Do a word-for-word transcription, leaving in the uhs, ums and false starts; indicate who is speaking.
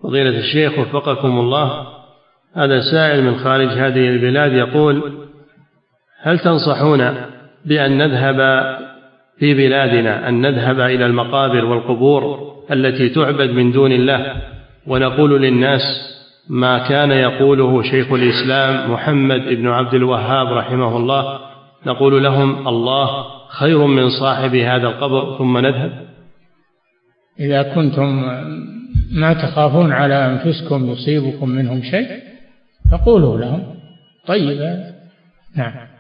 Speaker 1: فضيلة الشيخ وفقكم الله، هذا سائل من خارج هذه البلاد يقول: هل تنصحون بأن نذهب في بلادنا أن نذهب إلى المقابر والقبور التي تعبد من دون الله ونقول للناس ما كان يقوله شيخ الإسلام محمد بن عبد الوهاب رحمه الله، نقول لهم الله خير من صاحب هذا القبر ثم نذهب؟
Speaker 2: إذا كنتم ما تخافون على أنفسكم يصيبكم منهم شيء فقولوا لهم. طيب، نعم.